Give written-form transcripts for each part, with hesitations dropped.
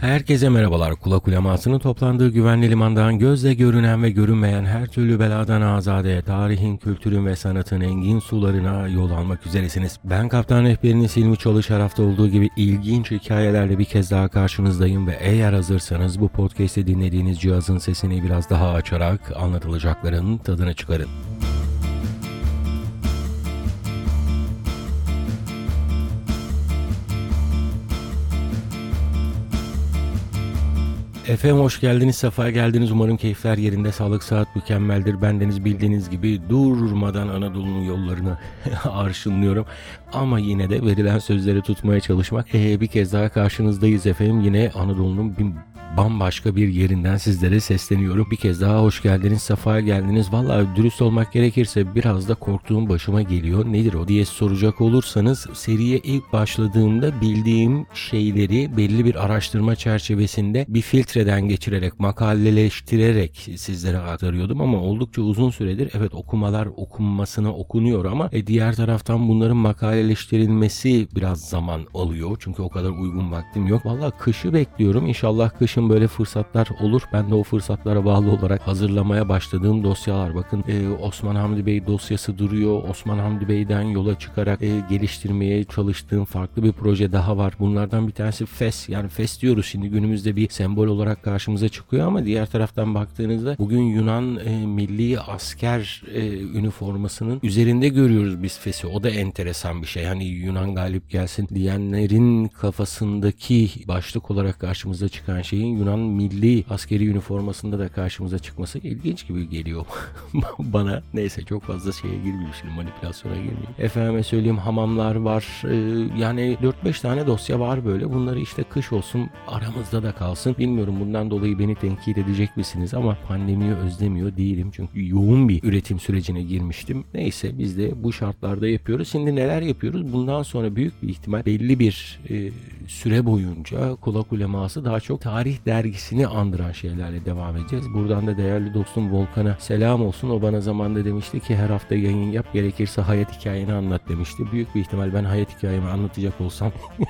Herkese merhabalar. Kulak ulemasının toplandığı güvenli limandan gözle görünen ve görünmeyen her türlü beladan azade, tarihin, kültürün ve sanatın engin sularına yol almak üzeresiniz. Ben kaptan rehberiniz Hilmi Çalış, her hafta olduğu gibi ilginç hikayelerle bir kez daha karşınızdayım ve eğer hazırsanız bu podcast'i dinlediğiniz cihazın sesini biraz daha açarak anlatılacakların tadını çıkarın. Efendim hoş geldiniz, sefa geldiniz. Umarım keyifler yerinde, sağlık, sıhhat mükemmeldir. Bendeniz bildiğiniz gibi durmadan Anadolu'nun yollarını arşınlıyorum. Ama yine de verilen sözleri tutmaya çalışmak. Bir kez daha karşınızdayız efendim. Yine Anadolu'nun bambaşka bir yerinden sizlere sesleniyorum. Bir kez daha hoş geldiniz, sefa geldiniz. Vallahi dürüst olmak gerekirse biraz da korktuğum başıma geliyor. Nedir o diye soracak olursanız, seriye ilk başladığımda bildiğim şeyleri belli bir araştırma çerçevesinde bir filtreden geçirerek, makaleleştirerek sizlere aktarıyordum ama oldukça uzun süredir evet okumalar okunmasına okunuyor ama diğer taraftan bunların makaleleştirilmesi biraz zaman alıyor. Çünkü o kadar uygun vaktim yok. Vallahi kışı bekliyorum. İnşallah kışın böyle fırsatlar olur. Ben de o fırsatlara bağlı olarak hazırlamaya başladığım dosyalar. Bakın Osman Hamdi Bey dosyası duruyor. Osman Hamdi Bey'den yola çıkarak geliştirmeye çalıştığım farklı bir proje daha var. Bunlardan bir tanesi FES. Yani FES diyoruz şimdi, günümüzde bir sembol olarak karşımıza çıkıyor ama diğer taraftan baktığınızda bugün Yunan milli asker üniformasının üzerinde görüyoruz biz FES'i. O da enteresan bir şey. Hani Yunan galip gelsin diyenlerin kafasındaki başlık olarak karşımıza çıkan şeyin Yunan milli askeri üniformasında da karşımıza çıkması ilginç gibi geliyor bana. Neyse, çok fazla şeye girmeyeyim şimdi, manipülasyona girmeyeyim. Efendime söyleyeyim, hamamlar var. Yani 4-5 tane dosya var böyle. Bunları işte kış olsun aramızda da kalsın. Bilmiyorum bundan dolayı beni tenkit edecek misiniz ama pandemiyi özlemiyor değilim. Çünkü yoğun bir üretim sürecine girmiştim. Neyse, biz de bu şartlarda yapıyoruz. Şimdi neler yapıyoruz? Bundan sonra büyük bir ihtimal belli bir süre boyunca Kulak Uleması daha çok tarih dergisini andıran şeylerle devam edeceğiz. Buradan da değerli dostum Volkan'a selam olsun. O bana zamanında demişti ki her hafta yayın yap, gerekirse hayat hikayeni anlat demişti. Büyük bir ihtimal ben hayat hikayemi anlatacak olsam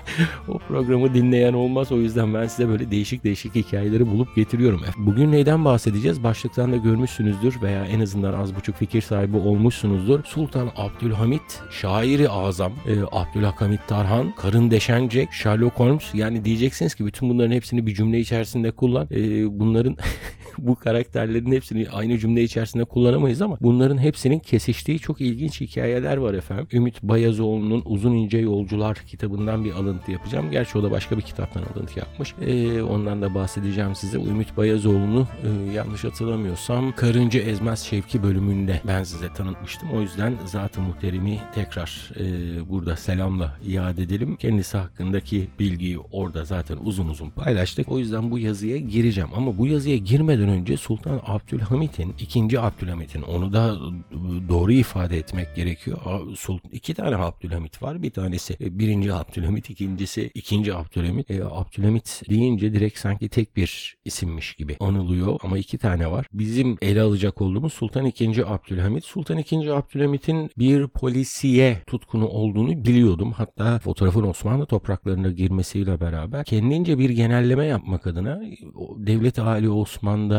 o programı dinleyen olmaz. O yüzden ben size böyle değişik hikayeleri bulup getiriyorum. Bugün neyden bahsedeceğiz? Başlıktan da görmüşsünüzdür veya en azından az buçuk fikir sahibi olmuşsunuzdur. Sultan Abdülhamit, şairi azam, Abdülhamit Tarhan, Karın Deşencek, Sherlock Holmes. Yani diyeceksiniz ki bütün bunların hepsini bir cümle içerisinde kullan. Bunların bu karakterlerin hepsini aynı cümle içerisinde kullanamayız ama bunların hepsinin kesiştiği çok ilginç hikayeler var efendim. Ümit Bayazoğlu'nun Uzun İnce Yolcular kitabından bir alıntı yapacağım. Gerçi o da başka bir kitaptan alıntı yapmış. Ondan da bahsedeceğim size. Ümit Bayazoğlu'nu yanlış hatırlamıyorsam Karınca Ezmez Şevki bölümünde ben size tanıtmıştım. O yüzden Zat-ı Muhterem'i tekrar burada selamla iade edelim. Kendisi hakkındaki bilgiyi orada zaten uzun paylaştık. O yüzden bu yazıya gireceğim ama bu yazıya girmeden önce Sultan Abdülhamit'in, 2. Abdülhamit'in, onu da doğru ifade etmek gerekiyor. İki tane Abdülhamit var. Bir tanesi 1. Abdülhamit, ikincisi 2. Abdülhamit. Abdülhamit deyince direkt sanki tek bir isimmiş gibi anılıyor ama iki tane var. Bizim ele alacak olduğumuz Sultan 2. Abdülhamit. Sultan 2. Abdülhamit'in bir polisiye tutkunu olduğunu biliyordum. Hatta fotoğrafın Osmanlı topraklarına girmesiyle beraber kendince bir genelleme yapmak adına Devlet-i Ali Osman'da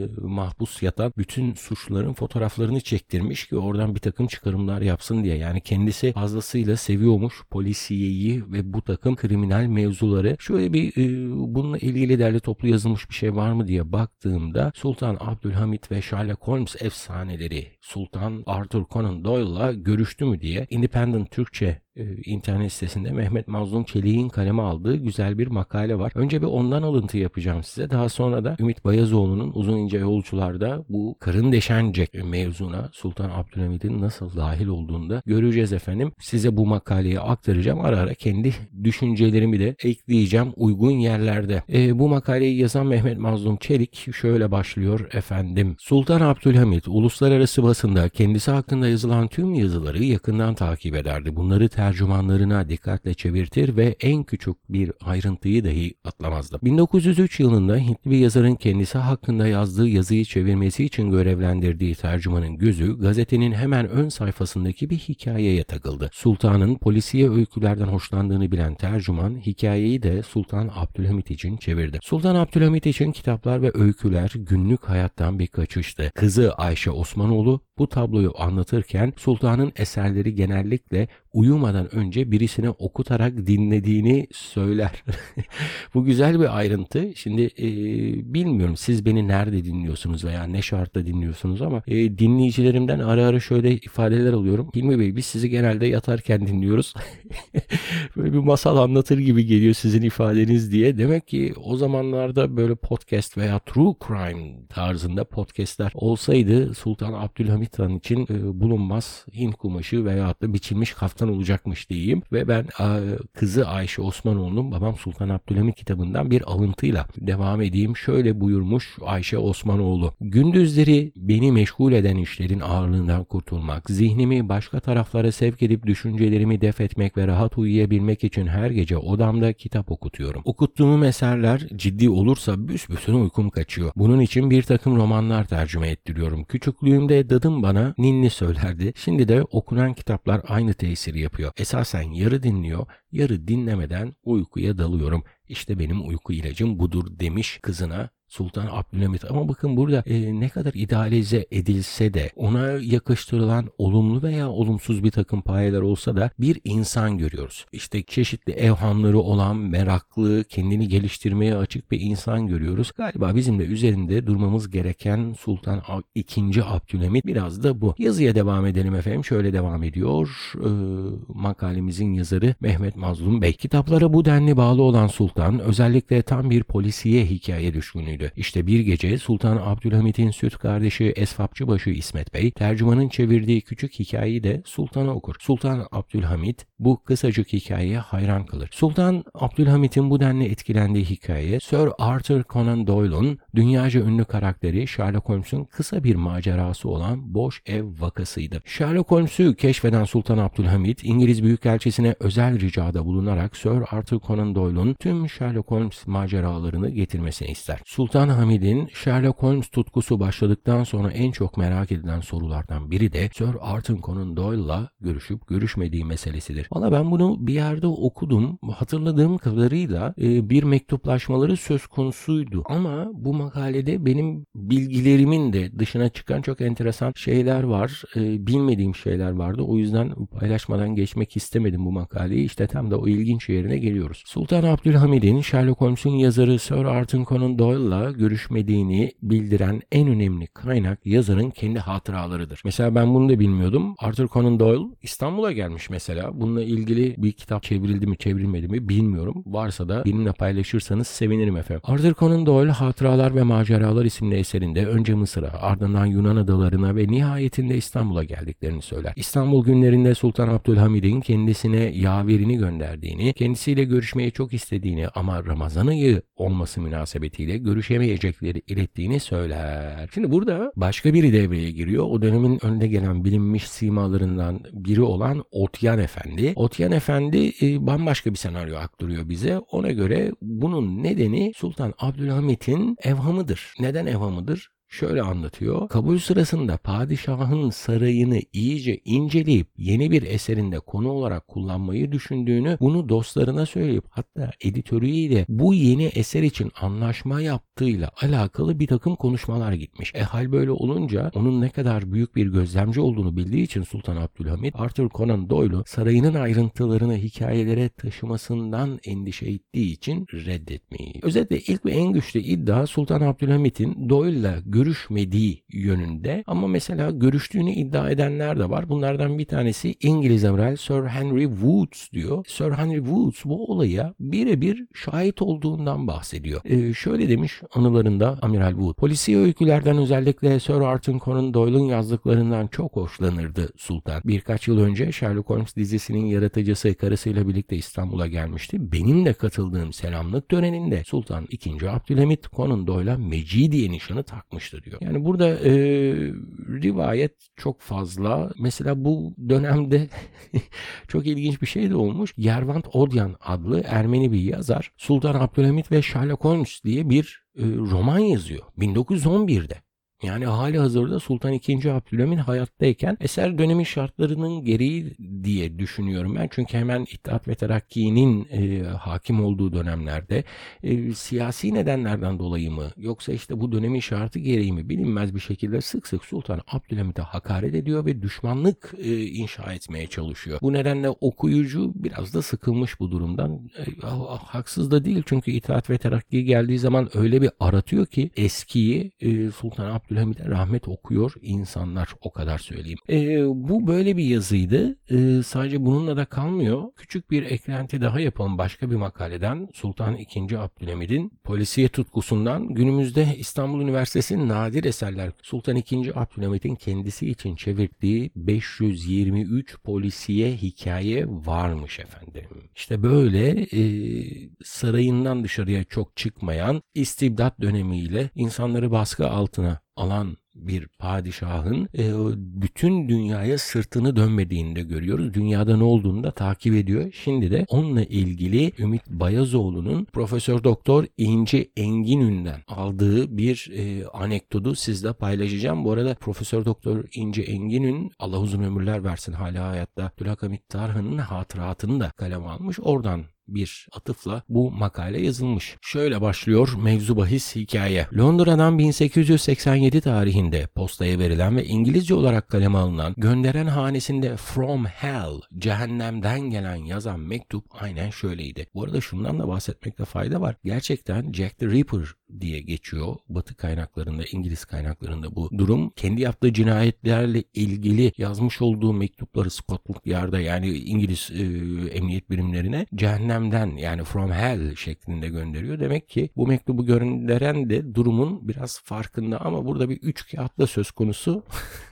mahpus yatan bütün suçluların fotoğraflarını çektirmiş ki oradan bir takım çıkarımlar yapsın diye. Yani kendisi fazlasıyla seviyormuş polisiyeyi ve bu takım kriminal mevzuları. Şöyle bir bununla ilgili derli toplu yazılmış bir şey var mı diye baktığımda Sultan Abdülhamit ve Sherlock Holmes efsaneleri Sultan Arthur Conan Doyle'la görüştü mü diye Independent Türkçe internet sitesinde Mehmet Mazlum Çelik'in kaleme aldığı güzel bir makale var. Önce bir ondan alıntı yapacağım size. Daha sonra da Ümit Bayazoğlu'nun Uzun İnce Yolcular'da bu Karın Deşencek mevzuna Sultan Abdülhamit'in nasıl dahil olduğunu da göreceğiz efendim. Size bu makaleyi aktaracağım. Ara ara kendi düşüncelerimi de ekleyeceğim uygun yerlerde. Bu makaleyi yazan Mehmet Mazlum Çelik şöyle başlıyor efendim. Sultan Abdülhamit uluslararası basında kendisi hakkında yazılan tüm yazıları yakından takip ederdi. Bunları tercümanlarına dikkatle çevirtir ve en küçük bir ayrıntıyı dahi atlamazdı. 1903 yılında Hintli bir yazarın kendisi hakkında yazdığı yazıyı çevirmesi için görevlendirdiği tercümanın gözü gazetenin hemen ön sayfasındaki bir hikayeye takıldı. Sultanın polisiye öykülerden hoşlandığını bilen tercüman hikayeyi de Sultan Abdülhamit için çevirdi. Sultan Abdülhamit için kitaplar ve öyküler günlük hayattan bir kaçıştı. Kızı Ayşe Osmanoğlu bu tabloyu anlatırken sultanın eserleri genellikle uyumadan önce birisine okutarak dinlediğini söyler. Bu güzel bir ayrıntı. Şimdi bilmiyorum siz beni nerede dinliyorsunuz veya ne şartta dinliyorsunuz ama dinleyicilerimden ara ara şöyle ifadeler alıyorum. Hilmi Bey biz sizi genelde yatarken dinliyoruz. Böyle bir masal anlatır gibi geliyor sizin ifadeniz diye. Demek ki o zamanlarda böyle podcast veya true crime tarzında podcastler olsaydı Sultan Abdülhamit Han için bulunmaz Hint kumaşı veyahut da biçilmiş kaftan olacakmış diyeyim. Ve ben kızı Ayşe Osmanoğlu'nun Babam Sultan Abdülhamit kitabından bir alıntıyla devam edeyim. Şöyle buyurmuş Ayşe Osmanoğlu. Gündüzleri beni meşgul eden işlerin ağırlığından kurtulmak, zihnimi başka taraflara sevk edip düşüncelerimi def etmek ve rahat uyuyabilmek için her gece odamda kitap okutuyorum. Okuttuğum eserler ciddi olursa büsbütün uykum kaçıyor. Bunun için bir takım romanlar tercüme ettiriyorum. Küçüklüğümde dadım bana ninni söylerdi. Şimdi de okunan kitaplar aynı tesiri yapıyor. Esasen yarı dinliyor, yarı dinlemeden uykuya dalıyorum. İşte benim uyku ilacım budur demiş kızına Sultan Abdülhamit. Ama bakın burada ne kadar idealize edilse de ona yakıştırılan olumlu veya olumsuz bir takım payeler olsa da bir insan görüyoruz. İşte çeşitli evhamları olan, meraklı, kendini geliştirmeye açık bir insan görüyoruz. Galiba bizim de üzerinde durmamız gereken Sultan II. Abdülhamit biraz da bu. Yazıya devam edelim efendim. Şöyle devam ediyor. Makalemizin yazarı Mehmet Mazlum Bey. Kitaplara bu denli bağlı olan Sultan özellikle tam bir polisiye hikaye düşkünüydü. İşte bir gece Sultan Abdülhamit'in süt kardeşi Esvapçıbaşı İsmet Bey, tercümanın çevirdiği küçük hikayeyi de Sultan'a okur. Sultan Abdülhamit bu kısacık hikayeye hayran kalır. Sultan Abdülhamit'in bu denli etkilendiği hikaye, Sir Arthur Conan Doyle'un dünyaca ünlü karakteri Sherlock Holmes'un kısa bir macerası olan Boş Ev vakasıydı. Sherlock Holmes'u keşfeden Sultan Abdülhamit, İngiliz Büyükelçisi'ne özel ricada bulunarak Sir Arthur Conan Doyle'un tüm Sherlock Holmes maceralarını getirmesini ister. Sultan Hamid'in Sherlock Holmes tutkusu başladıktan sonra en çok merak edilen sorulardan biri de Sir Arthur Conan Doyle'la görüşüp görüşmediği meselesidir. Valla ben bunu bir yerde okudum. Hatırladığım kadarıyla bir mektuplaşmaları söz konusuydu. Ama bu makalede benim bilgilerimin de dışına çıkan çok enteresan şeyler var. Bilmediğim şeyler vardı. O yüzden paylaşmadan geçmek istemedim bu makaleyi. İşte tam da o ilginç yerine geliyoruz. Sultan Abdülhamid'in Sherlock Holmes'un yazarı Sir Arthur Conan Doyle'la görüşmediğini bildiren en önemli kaynak yazarın kendi hatıralarıdır. Mesela ben bunu da bilmiyordum. Arthur Conan Doyle İstanbul'a gelmiş mesela. Bununla ilgili bir kitap çevrildi mi çevrilmedi mi bilmiyorum. Varsa da benimle paylaşırsanız sevinirim efendim. Arthur Conan Doyle Hatıralar ve Maceralar isimli eserinde önce Mısır'a, ardından Yunan adalarına ve nihayetinde İstanbul'a geldiklerini söyler. İstanbul günlerinde Sultan Abdülhamid'in kendisine yaverini gönderdiğini, kendisiyle görüşmeyi çok istediğini ama Ramazan ayı olması münasebetiyle görüşemeyecekleri ilettiğini söyler. Şimdi burada başka biri devreye giriyor. O dönemin önde gelen bilinmiş simalarından biri olan Otyan Efendi. Otyan Efendi bambaşka bir senaryo aktarıyor bize. Ona göre bunun nedeni Sultan Abdülhamit'in evhamıdır. Neden evhamıdır? Şöyle anlatıyor. Kabul sırasında padişahın sarayını iyice inceleyip yeni bir eserinde konu olarak kullanmayı düşündüğünü, bunu dostlarına söyleyip hatta editörüyle bu yeni eser için anlaşma yaptığıyla alakalı bir takım konuşmalar gitmiş. Hal böyle olunca onun ne kadar büyük bir gözlemci olduğunu bildiği için Sultan Abdülhamit Arthur Conan Doyle'u sarayının ayrıntılarını hikayelere taşımasından endişe ettiği için reddetmeyi. Özetle ilk ve en güçlü iddia Sultan Abdülhamit'in Doyle'la görüşmediği yönünde, ama mesela görüştüğünü iddia edenler de var. Bunlardan bir tanesi İngiliz amiral Sir Henry Woods diyor. Sir Henry Woods bu olaya birebir şahit olduğundan bahsediyor. Şöyle demiş anılarında Amiral Wood. Polisiye öykülerden özellikle Sir Arthur Conan Doyle'un yazdıklarından çok hoşlanırdı Sultan. Birkaç yıl önce Sherlock Holmes dizisinin yaratıcısı karısıyla birlikte İstanbul'a gelmişti. Benim de katıldığım selamlık töreninde Sultan II. Abdülhamit Conan Doyle'a Mecidiye nişanı takmıştı. kalmıştı diyor. Yani burada rivayet çok fazla. Mesela bu dönemde çok ilginç bir şey de olmuş. Yervant Odyan adlı Ermeni bir yazar Sultan Abdülhamit ve Sherlock Holmes diye bir roman yazıyor 1911'de. Yani hali hazırda Sultan II. Abdülhamit hayattayken eser dönemin şartlarının gereği diye düşünüyorum ben. Çünkü hemen İttihat ve Terakki'nin hakim olduğu dönemlerde siyasi nedenlerden dolayı mı yoksa işte bu dönemin şartı gereği mi bilinmez bir şekilde sık sık Sultan Abdülhamit'e hakaret ediyor ve düşmanlık inşa etmeye çalışıyor. Bu nedenle okuyucu biraz da sıkılmış bu durumdan. Haksız da değil çünkü İttihat ve Terakki geldiği zaman öyle bir aratıyor ki eskiyi Sultan Abdülhamit'e rahmet okuyor insanlar, o kadar söyleyeyim. Bu böyle bir yazıydı. Sadece bununla da kalmıyor. Küçük bir eklenti daha yapalım başka bir makaleden. Sultan II. Abdülhamid'in polisiye tutkusundan günümüzde İstanbul Üniversitesi Nadir Eserler Sultan II. Abdülhamid'in kendisi için çevirdiği 523 polisiye hikaye varmış efendim. İşte böyle sarayından dışarıya çok çıkmayan istibdat dönemiyle insanları baskı altına alan bir padişahın bütün dünyaya sırtını dönmediğini de görüyoruz. Dünyada ne olduğunu da takip ediyor. Şimdi de onunla ilgili Ümit Bayazoğlu'nun Profesör Doktor İnci Engin'den aldığı bir anekdotu sizle paylaşacağım. Bu arada Profesör Doktor İnci Engin'in Allah uzun ömürler versin hala hayatta Abdülhamit Tarhan'ın hatıratını da kaleme almış. Oradan bir atıfla bu makale yazılmış. Şöyle başlıyor mevzu bahis hikaye. Londra'dan 1887 tarihinde postaya verilen ve İngilizce olarak kaleme alınan gönderen hanesinde From Hell, cehennemden gelen yazan mektup aynen şöyleydi. Bu arada şundan da bahsetmekte fayda var. Gerçekten Jack the Ripper diye geçiyor Batı kaynaklarında, İngiliz kaynaklarında bu durum. Kendi yaptığı cinayetlerle ilgili yazmış olduğu mektupları Scotland Yard'a yani İngiliz emniyet birimlerine cehennemden yani from hell şeklinde gönderiyor. Demek ki bu mektubu gönderen de durumun biraz farkında ama burada bir üç kağıtla söz konusu.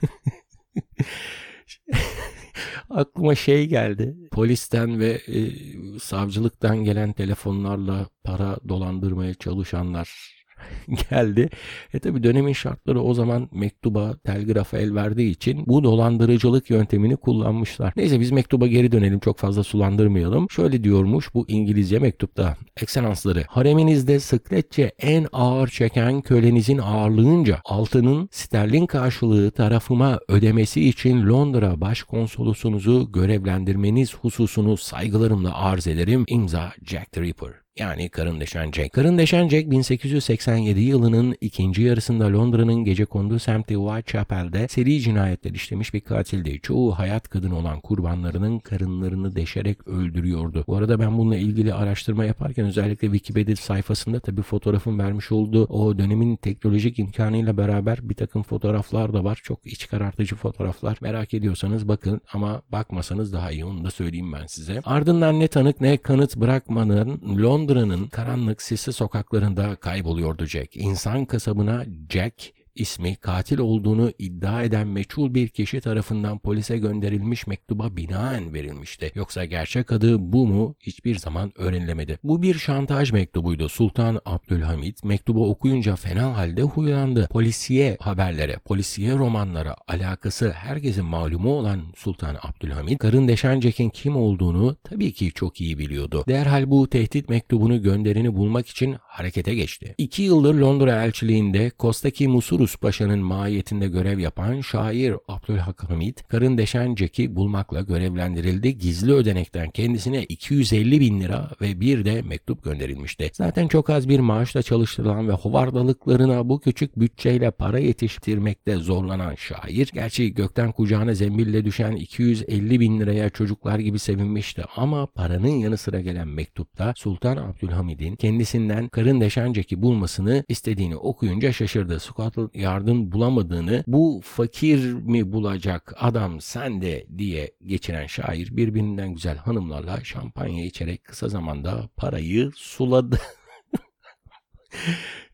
Aklıma şey geldi. Polisten ve savcılıktan gelen telefonlarla para dolandırmaya çalışanlar geldi. Tabi dönemin şartları o zaman mektuba, telgrafa el verdiği için bu dolandırıcılık yöntemini kullanmışlar. Neyse biz mektuba geri dönelim, çok fazla sulandırmayalım. Şöyle diyormuş bu İngilizce mektupta. Ekselansları, hareminizde sıkletçe en ağır çeken kölenizin ağırlığınca altının sterlin karşılığı tarafıma ödemesi için Londra Başkonsolosunuzu görevlendirmeniz hususunu saygılarımla arz ederim. İmza Jack the Ripper. Yani Karın Deşen Jack. Karın Deşen Jack 1887 yılının ikinci yarısında Londra'nın gecekondu semti Whitechapel'de seri cinayetler işlemiş bir katildi. Çoğu hayat kadını olan kurbanlarının karınlarını deşerek öldürüyordu. Bu arada ben bununla ilgili araştırma yaparken özellikle Wikipedia sayfasında tabii fotoğrafın vermiş olduğu o dönemin teknolojik imkanıyla beraber bir takım fotoğraflar da var. Çok iç karartıcı fotoğraflar. Merak ediyorsanız bakın ama bakmasanız daha iyi, onu da söyleyeyim ben size. Ardından ne tanık ne kanıt bırakmadan Londra'nın karanlık sisli sokaklarında kayboluyordu Jack. İnsan kasabına Jack ismi katil olduğunu iddia eden meçhul bir kişi tarafından polise gönderilmiş mektuba binaen verilmişti. Yoksa gerçek adı bu mu hiçbir zaman öğrenilemedi. Bu bir şantaj mektubuydu. Sultan Abdülhamit mektubu okuyunca fena halde huylandı. Polisiye haberlere, polisiye romanlara alakası herkesin malumu olan Sultan Abdülhamit, Karın Deşen Jack'in kim olduğunu tabii ki çok iyi biliyordu. Derhal bu tehdit mektubunu göndereni bulmak için harekete geçti. 2 yıldır Londra elçiliğinde Kostaki Musurus Paşa'nın mahiyetinde görev yapan şair Abdülhamit, Karın Deşen Jack'i bulmakla görevlendirildi. Gizli ödenekten kendisine 250 bin lira ve bir de mektup gönderilmişti. Zaten çok az bir maaşla çalıştırılan ve hovardalıklarına bu küçük bütçeyle para yetiştirmekte zorlanan şair, gerçi gökten kucağına zembille düşen 250 bin liraya çocuklar gibi sevinmişti ama paranın yanı sıra gelen mektupta Sultan Abdülhamid'in kendisinden Karın Deşen Jack'i bulmasını istediğini okuyunca şaşırdı. Scotland Yard'ın bulamadığını bu fakir mi bulacak adam sen de diye geçiren şair birbirinden güzel hanımlarla şampanya içerek kısa zamanda parayı suladı.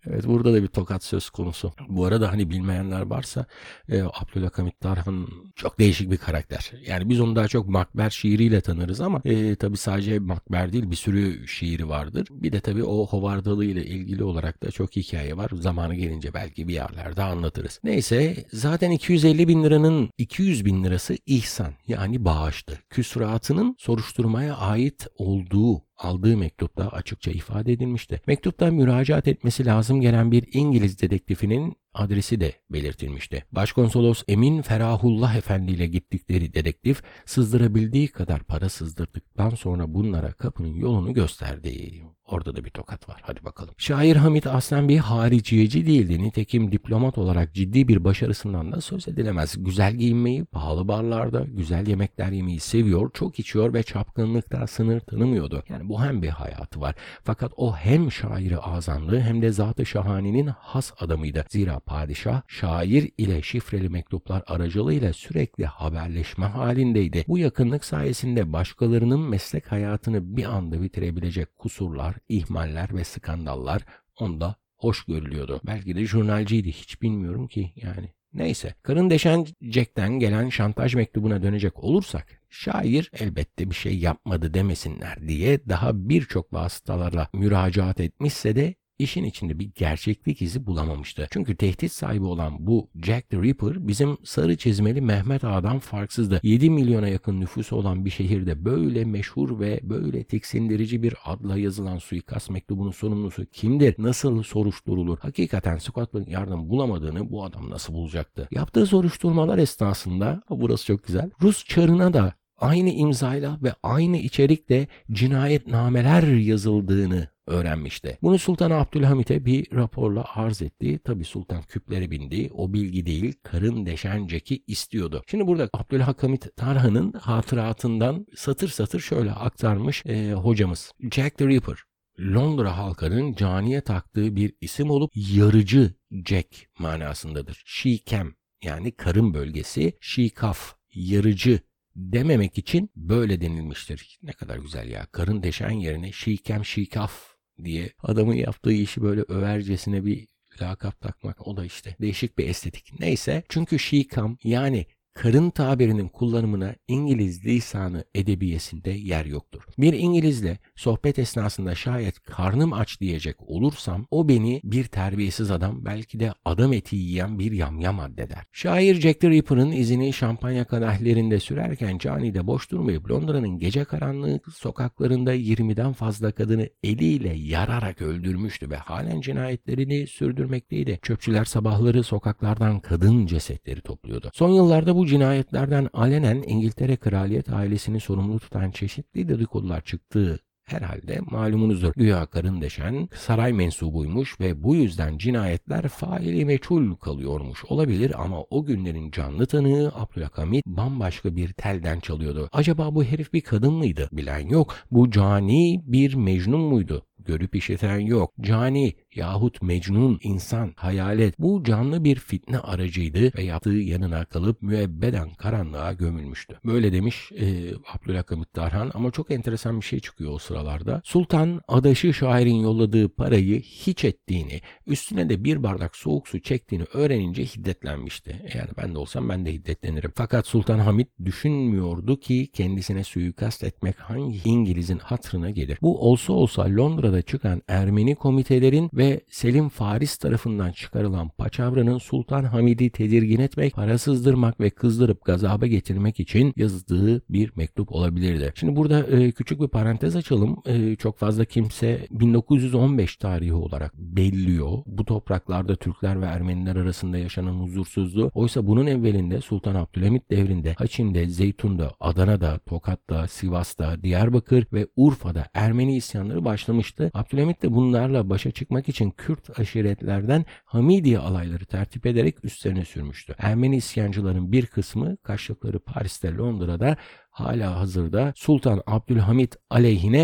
Evet, burada da bir tokat söz konusu. Bu arada hani bilmeyenler varsa Abdülhamit Tarhan çok değişik bir karakter. Yani biz onu daha çok Makber şiiriyle tanırız ama tabii sadece Makber değil, bir sürü şiiri vardır. Bir de tabii o hovardalığı ile ilgili olarak da çok hikaye var. Zamanı gelince belki bir yerlerde anlatırız. Neyse, zaten 250 bin liranın 200 bin lirası ihsan, yani bağıştı. Küsuratının soruşturmaya ait olduğu aldığı mektupta açıkça ifade edilmişti. Mektupta müracaat etmesi lazım gelen bir İngiliz dedektifinin adresi de belirtilmişti. Başkonsolos Emin Ferahullah Efendi ile gittikleri dedektif sızdırabildiği kadar para sızdırdıktan sonra bunlara kapının yolunu gösterdi. Orada da bir tokat var. Hadi bakalım. Şair Hamit aslen bir hariciyeci değildi. Nitekim diplomat olarak ciddi bir başarısından da söz edilemez. Güzel giyinmeyi, pahalı barlarda, güzel yemekler yemeyi seviyor, çok içiyor ve çapkınlıkta sınır tanımıyordu. Yani bu hem bir hayatı var. Fakat o hem şairi azamlı hem de zat-ı şahanenin has adamıydı. Zira padişah şair ile şifreli mektuplar aracılığıyla sürekli haberleşme halindeydi. Bu yakınlık sayesinde başkalarının meslek hayatını bir anda bitirebilecek kusurlar, ihmaller ve skandallar onda hoş görülüyordu. Belki de jurnalciydi, hiç bilmiyorum ki yani. Neyse, karın deşen Jack'ten gelen şantaj mektubuna dönecek olursak, şair elbette bir şey yapmadı demesinler diye daha birçok vasıtalarla müracaat etmişse de İşin içinde bir gerçeklik izi bulamamıştı. Çünkü tehdit sahibi olan bu Jack the Ripper bizim sarı çizmeli Mehmet Ağa'dan farksızdı. 7 milyona yakın nüfusu olan bir şehirde böyle meşhur ve böyle tiksindirici bir adla yazılan suikast mektubunun sorumlusu kimdir? Nasıl soruşturulur? Hakikaten Scotland Yard'ın bulamadığını bu adam nasıl bulacaktı? Yaptığı soruşturmalar esnasında, burası çok güzel, Rus çarına da aynı imzayla ve aynı içerikle cinayetnameler yazıldığını öğrenmişti. Bunu Sultan Abdülhamit'e bir raporla arz etti. Tabi Sultan küplere bindi. O bilgi değil, karın deşen Jack'i istiyordu. Şimdi burada Abdülhamit Tarhan'ın hatıratından satır satır şöyle aktarmış hocamız. Jack the Ripper, Londra halkının caniye taktığı bir isim olup yarıcı Jack manasındadır. Şikem, yani karın bölgesi, şikaf, yarıcı dememek için böyle denilmiştir. Ne kadar güzel ya. Karın deşen yerine şikem, şikaf diye adamın yaptığı işi böyle övercesine bir lakap takmak, o da işte değişik bir estetik. Neyse, çünkü şikam yani karın tabirinin kullanımına İngiliz lisanı edebiyesinde yer yoktur. Bir İngilizle sohbet esnasında şayet karnım aç diyecek olursam o beni bir terbiyesiz adam, belki de adam eti yiyen bir yamyam addeder. Şair Jack the Ripper'ın izini şampanya kadehlerinde sürerken canide boş durmayıp Londra'nın gece karanlığı sokaklarında 20'den fazla kadını eliyle yararak öldürmüştü ve halen cinayetlerini sürdürmekteydi. Çöpçüler sabahları sokaklardan kadın cesetleri topluyordu. Son yıllarda bu cinayetlerden alenen İngiltere kraliyet ailesini sorumlu tutan çeşitli dedikodular çıktığı herhalde malumunuzdur. Güya karın deşen saray mensubuymuş ve bu yüzden cinayetler faili meçhul kalıyormuş olabilir ama o günlerin canlı tanığı Abdülhamit bambaşka bir telden çalıyordu. Acaba bu herif bir kadın mıydı? Bilen yok. Bu cani bir Mecnun muydu? Görüp işiten yok. Cani yahut Mecnun, insan, hayalet, bu canlı bir fitne aracıydı ve yattığı yanına kalıp müebbeden karanlığa gömülmüştü. Böyle demiş Abdülhamit Tarhan ama çok enteresan bir şey çıkıyor o sıralarda. Sultan adaşı şairin yolladığı parayı hiç ettiğini, üstüne de bir bardak soğuk su çektiğini öğrenince hiddetlenmişti. Yani ben de olsam ben de hiddetlenirim. Fakat Sultan Hamid düşünmüyordu ki kendisine suikast etmek hangi İngiliz'in hatırına gelir. Bu olsa olsa Londra'da çıkan Ermeni komitelerin ve Selim Faris tarafından çıkarılan paçavranın Sultan Hamid'i tedirgin etmek, para sızdırmak ve kızdırıp gazaba getirmek için yazdığı bir mektup olabilirdi. Şimdi burada küçük bir parantez açalım. Çok fazla kimse 1915 tarihi olarak belliyor. Bu topraklarda Türkler ve Ermeniler arasında yaşanan huzursuzluğu. Oysa bunun evvelinde Sultan Abdülhamit devrinde Haçim'de, Zeytun'da, Adana'da, Tokat'ta, Sivas'ta, Diyarbakır ve Urfa'da Ermeni isyanları başlamıştı. Abdülhamit de bunlarla başa çıkmak için Kürt aşiretlerden Hamidiye alayları tertip ederek üstlerine sürmüştü. Ermeni isyancıların bir kısmı kaçtıkları Paris'te, Londra'da hala hazırda Sultan Abdülhamit aleyhine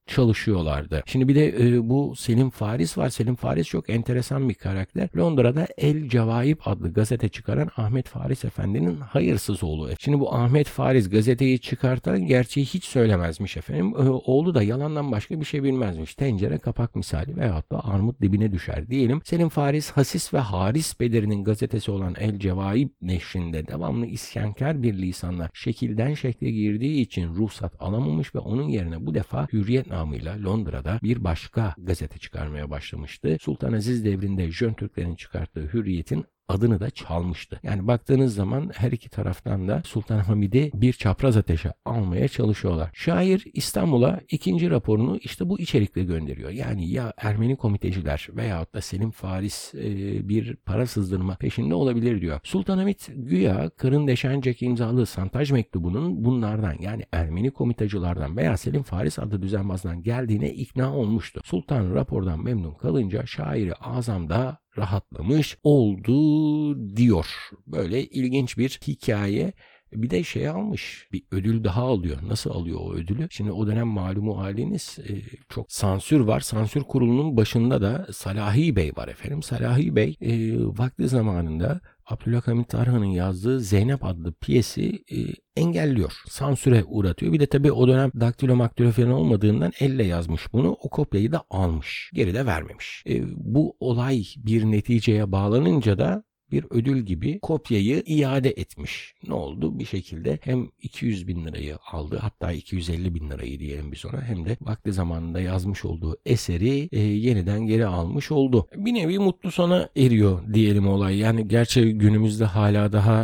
çalışıyorlardı. Şimdi bir de bu Selim Faris var. Selim Faris çok enteresan bir karakter. Londra'da El Cevaip adlı gazete çıkaran Ahmet Faris Efendi'nin hayırsız oğlu. Şimdi bu Ahmet Faris gazeteyi çıkartan gerçeği hiç söylemezmiş efendim. Oğlu da yalandan başka bir şey bilmezmiş. Tencere kapak misali veyahut da armut dibine düşer diyelim. Selim Faris, Hasis ve Haris Bederi'nin gazetesi olan El Cevaip neşrinde devamlı isyankar bir lisanla şekilden şekle girdiği için ruhsat alamamış ve onun yerine bu defa Hürriyet namıyla Londra'da bir başka gazete çıkarmaya başlamıştı. Sultan Aziz devrinde Jön Türklerin çıkarttığı Hürriyet'in adını da çalmıştı. Yani baktığınız zaman her iki taraftan da Sultan Hamid'i bir çapraz ateşe almaya çalışıyorlar. Şair İstanbul'a ikinci raporunu işte bu içerikle gönderiyor. Yani ya Ermeni komiteciler veyahut da Selim Faris bir para sızdırma peşinde olabilir diyor. Sultan Hamid güya Kırın Deşencek imzalı santaj mektubunun bunlardan yani Ermeni komitacılardan veya Selim Faris adlı düzenbazdan geldiğine ikna olmuştu. Sultan rapordan memnun kalınca şairi azamda rahatlamış oldu diyor. Böyle ilginç bir hikaye. Bir de şey almış. Bir ödül daha alıyor. Nasıl alıyor o ödülü? Şimdi o dönem malumu haliniz çok sansür var. Sansür kurulunun başında da Salahi Bey var efendim. Salahi Bey vakti zamanında Abdülhamit Tarhan'ın yazdığı Zeynep adlı piyesi engelliyor. Sansüre uğratıyor. Bir de tabii o dönem daktilo maktilo falan olmadığından elle yazmış bunu. O kopyayı da almış. Geri de vermemiş. Bu olay bir neticeye bağlanınca da bir ödül gibi kopyayı iade etmiş. Ne oldu? Bir şekilde hem 200 bin lirayı aldı, hatta 250 bin lirayı diyelim biz ona, hem de vakti zamanında yazmış olduğu eseri yeniden geri almış oldu. Bir nevi mutlu sona eriyor diyelim olay. Yani gerçi günümüzde hala daha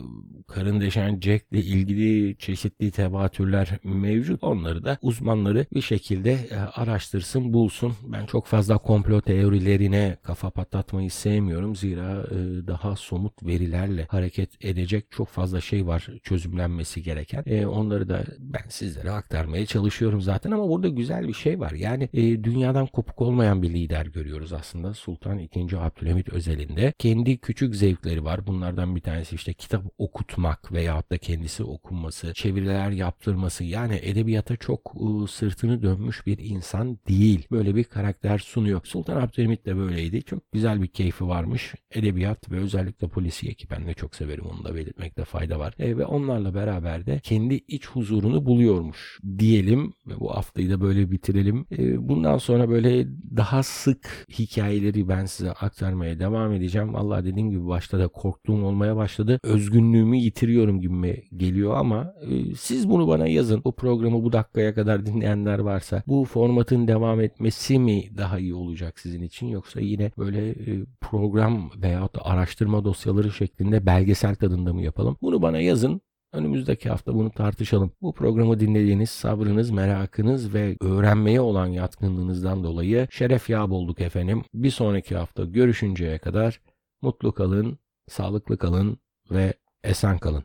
Karın Deşen Jack'le ilgili çeşitli tevatürler mevcut. Onları da uzmanları bir şekilde araştırsın, bulsun. Ben çok fazla komplo teorilerine kafa patlatmayı sevmiyorum. Zira daha somut verilerle hareket edecek çok fazla şey var çözümlenmesi gereken. Onları da ben sizlere aktarmaya çalışıyorum zaten, ama burada güzel bir şey var. Yani dünyadan kopuk olmayan bir lider görüyoruz aslında Sultan II. Abdülhamit özelinde. Kendi küçük zevkleri var. Bunlardan bir tanesi işte kitap okutmak veyahut da kendisi okunması, çeviriler yaptırması. Yani edebiyata çok sırtını dönmüş bir insan değil. Böyle bir karakter sunuyor. Sultan Abdülhamit de böyleydi. Çok güzel bir keyfi varmış. Edebiyat ve özellikle polisiye, ki ben de çok severim, onu da belirtmekte fayda var. Ve onlarla beraber de kendi iç huzurunu buluyormuş diyelim ve bu haftayı da böyle bitirelim. Bundan sonra böyle daha sık hikayeleri ben size aktarmaya devam edeceğim. Vallahi dediğim gibi başta da korktuğum olmaya başladı. Özgünlüğümü yitiriyorum gibime geliyor ama siz bunu bana yazın. Bu programı bu dakikaya kadar dinleyenler varsa bu formatın devam etmesi mi daha iyi olacak sizin için, yoksa yine böyle program veyahut da araştırma dosyaları şeklinde belgesel tadında mı yapalım? Bunu bana yazın. Önümüzdeki hafta bunu tartışalım. Bu programı dinlediğiniz sabrınız, merakınız ve öğrenmeye olan yatkınlığınızdan dolayı şeref yap olduk efendim. Bir sonraki hafta görüşünceye kadar mutlu kalın, sağlıklı kalın ve esen kalın.